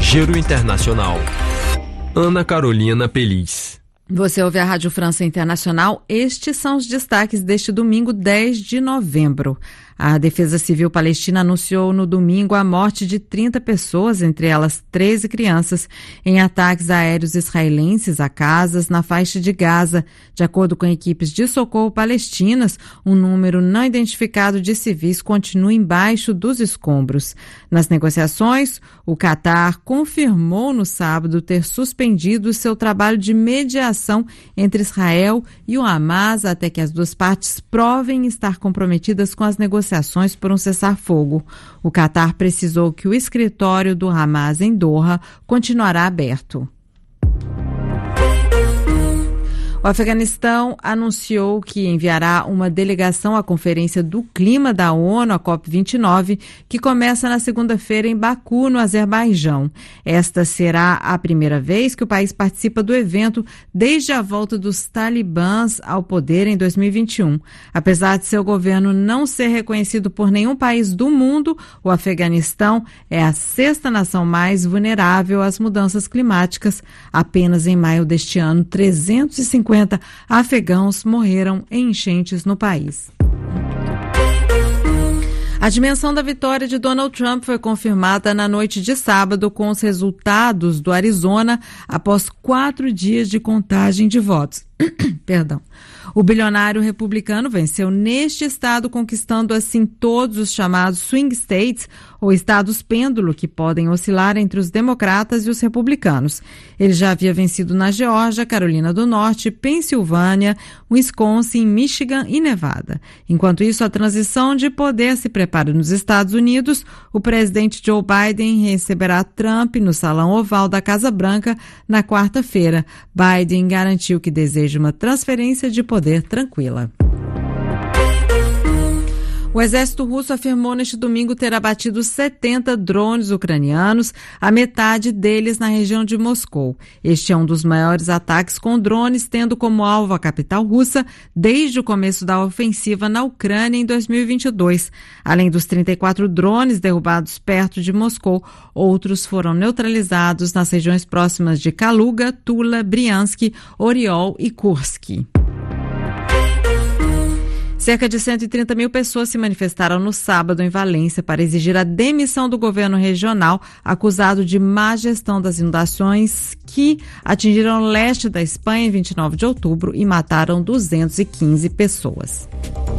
Giro Internacional. Ana Carolina Peliz. Você ouve a Rádio França Internacional. Estes são os destaques deste domingo, 10 de novembro. A Defesa Civil Palestina anunciou no domingo a morte de 30 pessoas, entre elas 13 crianças, em ataques aéreos israelenses a casas na faixa de Gaza. De acordo com equipes de socorro palestinas, um número não identificado de civis continua embaixo dos escombros. Nas negociações, o Catar confirmou no sábado ter suspendido seu trabalho de mediação entre Israel e o Hamas até que as duas partes provem estar comprometidas com as negociações por um cessar-fogo. O Catar precisou que o escritório do Hamas em Doha continuará aberto. O Afeganistão anunciou que enviará uma delegação à Conferência do Clima da ONU, a COP29, que começa na segunda-feira em Baku, no Azerbaijão. Esta será a primeira vez que o país participa do evento desde a volta dos talibãs ao poder em 2021. Apesar de seu governo não ser reconhecido por nenhum país do mundo, o Afeganistão é a sexta nação mais vulnerável às mudanças climáticas. Apenas em maio deste ano, 350 afegãos morreram em enchentes no país. A dimensão da vitória de Donald Trump foi confirmada na noite de sábado com os resultados do Arizona após 4 dias de contagem de votos. Perdão. O bilionário republicano venceu neste estado, conquistando assim todos os chamados swing states, ou estados pêndulo, que podem oscilar entre os democratas e os republicanos. Ele já havia vencido na Geórgia, Carolina do Norte, Pensilvânia, Wisconsin, Michigan e Nevada. Enquanto isso, a transição de poder se prepara nos Estados Unidos. O presidente Joe Biden receberá Trump no Salão Oval da Casa Branca na quarta-feira. Biden garantiu que deseja uma transferência de poder tranquila. O exército russo afirmou neste domingo ter abatido 70 drones ucranianos, a metade deles na região de Moscou. Este é um dos maiores ataques com drones, tendo como alvo a capital russa desde o começo da ofensiva na Ucrânia em 2022. Além dos 34 drones derrubados perto de Moscou, outros foram neutralizados nas regiões próximas de Kaluga, Tula, Briansk, Oriol e Kursk. Cerca de 130 mil pessoas se manifestaram no sábado em Valência para exigir a demissão do governo regional, acusado de má gestão das inundações que atingiram o leste da Espanha em 29 de outubro e mataram 215 pessoas.